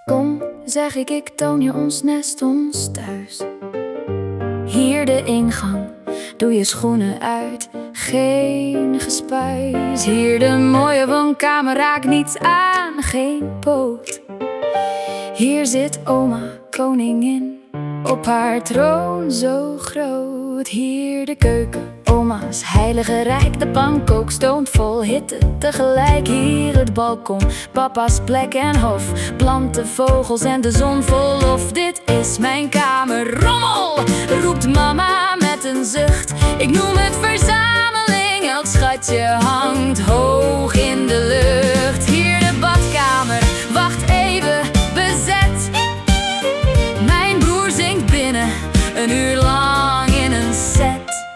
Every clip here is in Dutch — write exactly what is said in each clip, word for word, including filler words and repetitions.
Kom, zeg ik, ik toon je ons nest, ons thuis. Hier de ingang, doe je schoenen uit, geen gespuis. Hier de mooie woonkamer, raak niets aan, geen poot. Hier zit oma, koningin, op haar troon zo groot. Hier de keuken, oma's heilige rijk. De pankook stoomt vol hitte tegelijk. Hier het balkon, papa's plek en hof. Planten, vogels en de zon volop. Dit is mijn kamer, rommel, roept mama met een zucht. Ik noem het verzameling, elk schatje hangt hoog in de lucht. Hier de badkamer, wacht even, bezet. Mijn broer zingt binnen, een uur lang in een set.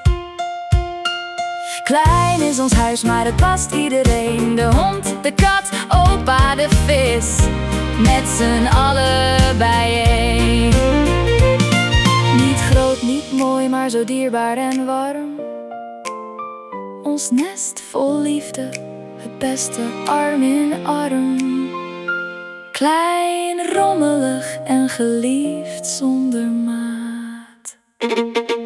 Klein is ons huis, maar het past iedereen. De hond, de kat, opa, de vis, met z'n allen bijeen. Niet groot, niet mooi, maar zo dierbaar en warm. Ons nest vol liefde, het beste arm in arm. Klein, rommelig en geliefd zonder maat.